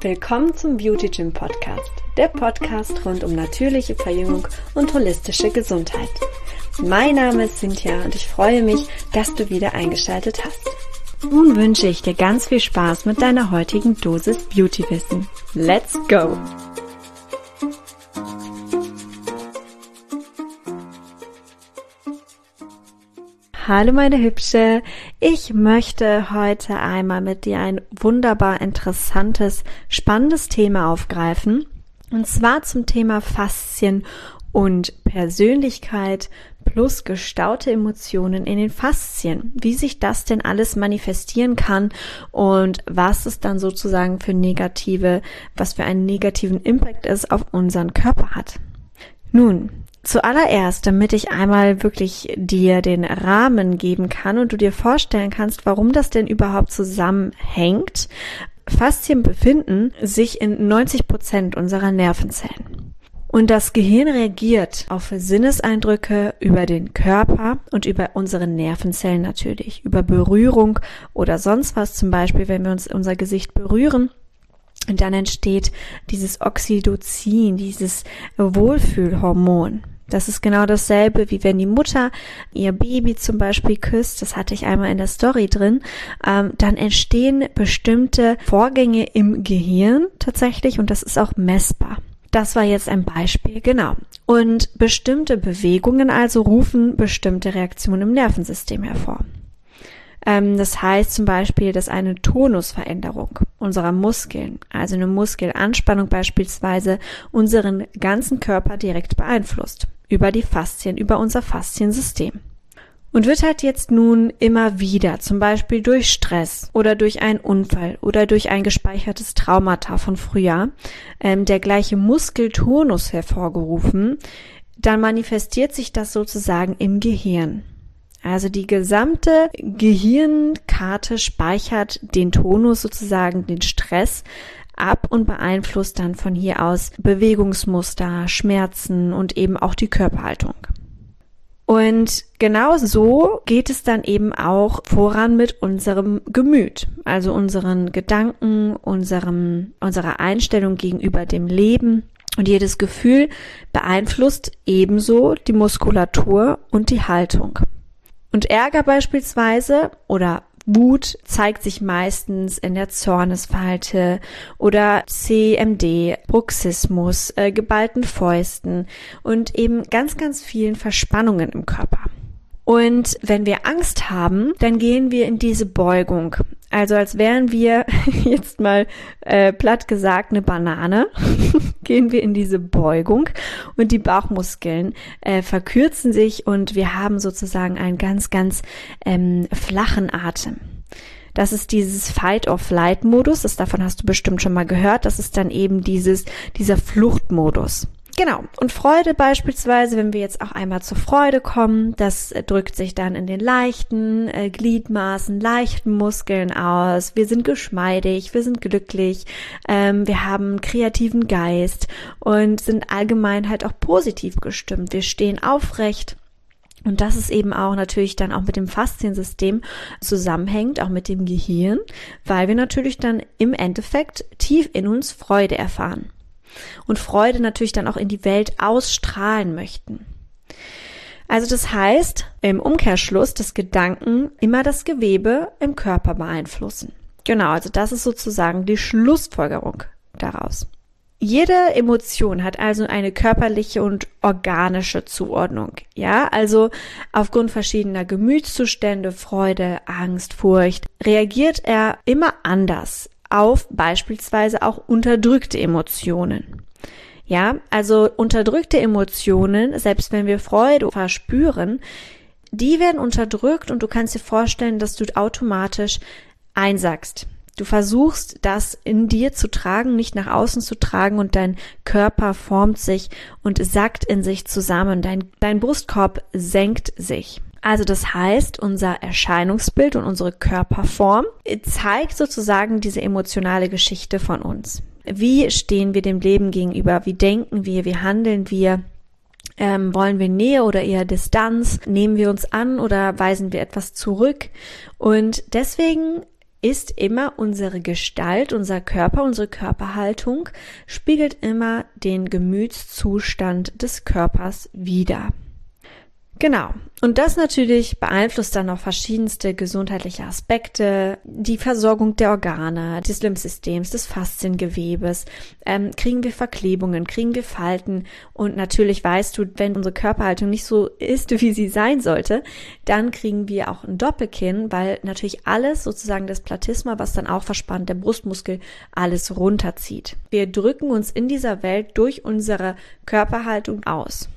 Willkommen zum Beauty Gym Podcast, der Podcast rund um natürliche Verjüngung und holistische Gesundheit. Mein Name ist Cynthia und ich freue mich, dass du wieder eingeschaltet hast. Nun wünsche ich dir ganz viel Spaß mit deiner heutigen Dosis Beautywissen. Let's go! Hallo meine Hübsche, ich möchte heute einmal mit dir ein wunderbar interessantes, spannendes Thema aufgreifen, und zwar zum Thema Faszien und Persönlichkeit plus gestaute Emotionen in den Faszien, wie sich das denn alles manifestieren kann und was es dann sozusagen was für einen negativen Impact es auf unseren Körper hat. Nun, zuallererst, damit ich einmal wirklich dir den Rahmen geben kann und du dir vorstellen kannst, warum das denn überhaupt zusammenhängt. Faszien befinden sich in 90% unserer Nervenzellen. Und das Gehirn reagiert auf Sinneseindrücke über den Körper und über unsere Nervenzellen natürlich, über Berührung oder sonst was, zum Beispiel, wenn wir uns unser Gesicht berühren. Und dann entsteht dieses Oxytocin, dieses Wohlfühlhormon. Das ist genau dasselbe, wie wenn die Mutter ihr Baby zum Beispiel küsst, das hatte ich einmal in der Story drin, dann entstehen bestimmte Vorgänge im Gehirn tatsächlich und das ist auch messbar. Das war jetzt ein Beispiel, genau. Und bestimmte Bewegungen also rufen bestimmte Reaktionen im Nervensystem hervor. Das heißt zum Beispiel, dass eine Tonusveränderung unserer Muskeln, also eine Muskelanspannung beispielsweise, unseren ganzen Körper direkt beeinflusst, über die Faszien, über unser Fasziensystem. Und wird halt jetzt nun immer wieder, zum Beispiel durch Stress oder durch einen Unfall oder durch ein gespeichertes Traumata von früher, der gleiche Muskeltonus hervorgerufen, dann manifestiert sich das sozusagen im Gehirn. Also die gesamte Gehirnkarte speichert den Tonus sozusagen, den Stress ab und beeinflusst dann von hier aus Bewegungsmuster, Schmerzen und eben auch die Körperhaltung. Und genau so geht es dann eben auch voran mit unserem Gemüt, also unseren Gedanken, unserer Einstellung gegenüber dem Leben. Und jedes Gefühl beeinflusst ebenso die Muskulatur und die Haltung. Und Ärger beispielsweise oder Wut zeigt sich meistens in der Zornesfalte oder CMD, Bruxismus, geballten Fäusten und eben ganz, ganz vielen Verspannungen im Körper. Und wenn wir Angst haben, dann gehen wir in diese Beugung. Also als wären wir, jetzt mal platt gesagt, eine Banane, gehen wir in diese Beugung und die Bauchmuskeln verkürzen sich und wir haben sozusagen einen ganz, ganz flachen Atem. Das ist dieses Fight-or-Flight-Modus, davon hast du bestimmt schon mal gehört, das ist dann eben dieser Fluchtmodus. Genau. Und Freude beispielsweise, wenn wir jetzt auch einmal zur Freude kommen, das drückt sich dann in den leichten Gliedmaßen, leichten Muskeln aus. Wir sind geschmeidig, wir sind glücklich, wir haben einen kreativen Geist und sind allgemein halt auch positiv gestimmt. Wir stehen aufrecht. Und das ist eben auch natürlich dann auch mit dem Fasziensystem zusammenhängt, auch mit dem Gehirn, weil wir natürlich dann im Endeffekt tief in uns Freude erfahren. Und Freude natürlich dann auch in die Welt ausstrahlen möchten. Also das heißt, im Umkehrschluss, dass Gedanken immer das Gewebe im Körper beeinflussen. Genau, also das ist sozusagen die Schlussfolgerung daraus. Jede Emotion hat also eine körperliche und organische Zuordnung. Ja, also aufgrund verschiedener Gemütszustände, Freude, Angst, Furcht, reagiert er immer anders auf beispielsweise auch unterdrückte Emotionen. Ja, also unterdrückte Emotionen, selbst wenn wir Freude verspüren, die werden unterdrückt und du kannst dir vorstellen, dass du automatisch einsackst. Du versuchst, das in dir zu tragen, nicht nach außen zu tragen und dein Körper formt sich und sackt in sich zusammen. Dein Brustkorb senkt sich. Also das heißt, unser Erscheinungsbild und unsere Körperform zeigt sozusagen diese emotionale Geschichte von uns. Wie stehen wir dem Leben gegenüber? Wie denken wir? Wie handeln wir? Wollen wir Nähe oder eher Distanz? Nehmen wir uns an oder weisen wir etwas zurück? Und deswegen ist immer unsere Gestalt, unser Körper, unsere Körperhaltung spiegelt immer den Gemütszustand des Körpers wider. Genau. Und das natürlich beeinflusst dann noch verschiedenste gesundheitliche Aspekte, die Versorgung der Organe, des Lymphsystems, des Fasziengewebes, kriegen wir Verklebungen, kriegen wir Falten und natürlich weißt du, wenn unsere Körperhaltung nicht so ist, wie sie sein sollte, dann kriegen wir auch ein Doppelkinn, weil natürlich alles sozusagen das Platysma, was dann auch verspannt, der Brustmuskel, alles runterzieht. Wir drücken uns in dieser Welt durch unsere Körperhaltung aus.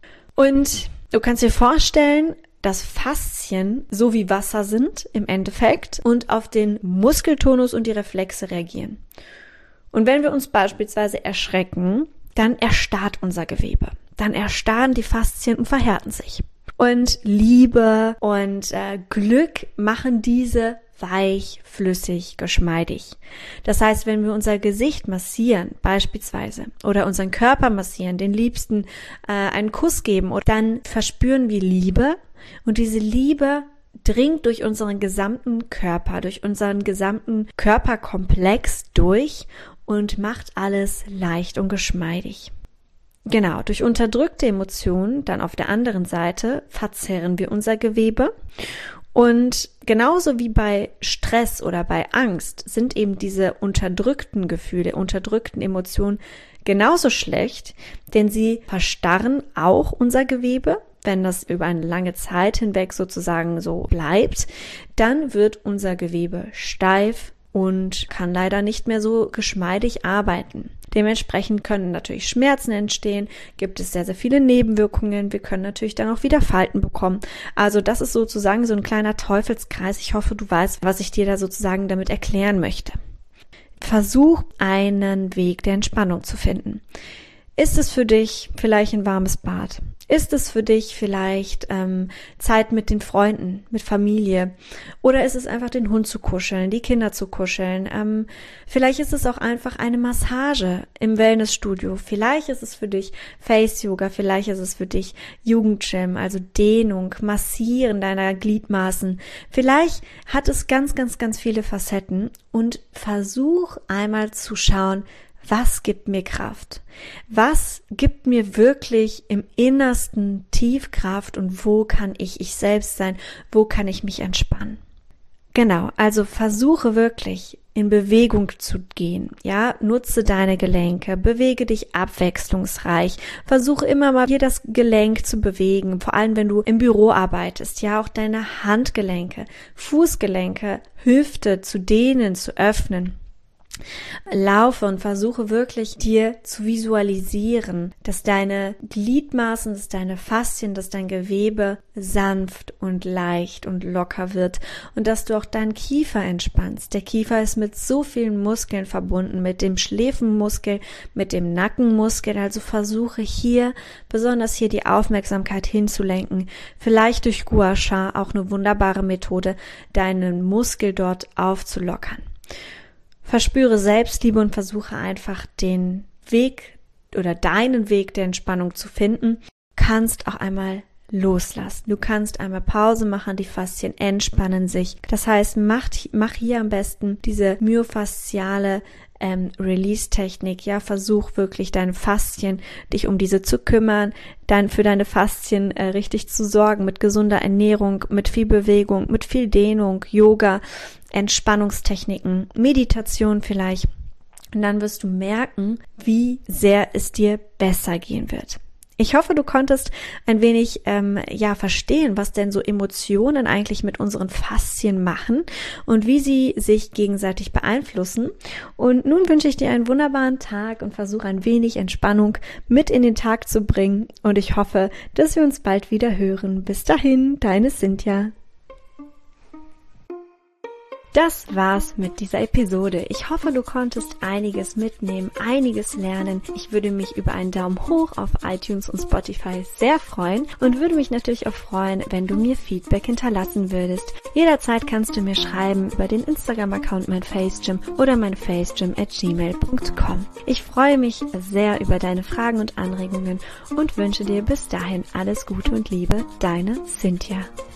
Und du kannst dir vorstellen, dass Faszien so wie Wasser sind im Endeffekt und auf den Muskeltonus und die Reflexe reagieren. Und wenn wir uns beispielsweise erschrecken, dann erstarrt unser Gewebe. Dann erstarren die Faszien und verhärten sich. Und Liebe und Glück machen diese weich, flüssig, geschmeidig. Das heißt, wenn wir unser Gesicht massieren, beispielsweise, oder unseren Körper massieren, den Liebsten einen Kuss geben, dann verspüren wir Liebe und diese Liebe dringt durch unseren gesamten Körper, durch unseren gesamten Körperkomplex durch und macht alles leicht und geschmeidig. Genau, durch unterdrückte Emotionen, dann auf der anderen Seite, verzerren wir unser Gewebe. Und genauso wie bei Stress oder bei Angst sind eben diese unterdrückten Gefühle, unterdrückten Emotionen genauso schlecht, denn sie verstarren auch unser Gewebe. Wenn das über eine lange Zeit hinweg sozusagen so bleibt, dann wird unser Gewebe steif und kann leider nicht mehr so geschmeidig arbeiten. Dementsprechend können natürlich Schmerzen entstehen, gibt es sehr, sehr viele Nebenwirkungen. Wir können natürlich dann auch wieder Falten bekommen. Also das ist sozusagen so ein kleiner Teufelskreis. Ich hoffe, du weißt, was ich dir da sozusagen damit erklären möchte. Versuch, einen Weg der Entspannung zu finden. Ist es für dich vielleicht ein warmes Bad? Ist es für dich vielleicht Zeit mit den Freunden, mit Familie? Oder ist es einfach den Hund zu kuscheln, die Kinder zu kuscheln? Vielleicht ist es auch einfach eine Massage im Wellnessstudio. Vielleicht ist es für dich Face-Yoga, vielleicht ist es für dich Jugendgym, also Dehnung, Massieren deiner Gliedmaßen. Vielleicht hat es ganz, ganz, ganz viele Facetten und versuch einmal zu schauen, was gibt mir Kraft? Was gibt mir wirklich im Innersten tief Kraft und wo kann ich selbst sein? Wo kann ich mich entspannen? Genau, also versuche wirklich in Bewegung zu gehen. Ja, nutze deine Gelenke, bewege dich abwechslungsreich. Versuche immer mal hier das Gelenk zu bewegen, vor allem wenn du im Büro arbeitest. Ja, auch deine Handgelenke, Fußgelenke, Hüfte zu dehnen, zu öffnen. Laufe und versuche wirklich dir zu visualisieren, dass deine Gliedmaßen, dass deine Faszien, dass dein Gewebe sanft und leicht und locker wird und dass du auch deinen Kiefer entspannst. Der Kiefer ist mit so vielen Muskeln verbunden, mit dem Schläfenmuskel, mit dem Nackenmuskel, also versuche hier, besonders hier die Aufmerksamkeit hinzulenken, vielleicht durch Gua Sha, auch eine wunderbare Methode, deinen Muskel dort aufzulockern. Verspüre Selbstliebe und versuche einfach den Weg oder deinen Weg der Entspannung zu finden. Du kannst auch einmal loslassen. Du kannst einmal Pause machen, die Faszien entspannen sich. Das heißt, mach hier am besten diese myofasziale Release-Technik. Ja, versuch wirklich deine Faszien, dich um diese zu kümmern, für deine Faszien richtig zu sorgen, mit gesunder Ernährung, mit viel Bewegung, mit viel Dehnung, Yoga, Entspannungstechniken, Meditation vielleicht. Und dann wirst du merken, wie sehr es dir besser gehen wird. Ich hoffe, du konntest ein wenig verstehen, was denn so Emotionen eigentlich mit unseren Faszien machen und wie sie sich gegenseitig beeinflussen. Und nun wünsche ich dir einen wunderbaren Tag und versuche ein wenig Entspannung mit in den Tag zu bringen. Und ich hoffe, dass wir uns bald wieder hören. Bis dahin, deine Cynthia. Das war's mit dieser Episode. Ich hoffe, du konntest einiges mitnehmen, einiges lernen. Ich würde mich über einen Daumen hoch auf iTunes und Spotify sehr freuen und würde mich natürlich auch freuen, wenn du mir Feedback hinterlassen würdest. Jederzeit kannst du mir schreiben über den Instagram-Account meinfacegym oder meinfacegym@gmail.com. Ich freue mich sehr über deine Fragen und Anregungen und wünsche dir bis dahin alles Gute und Liebe, deine Cynthia.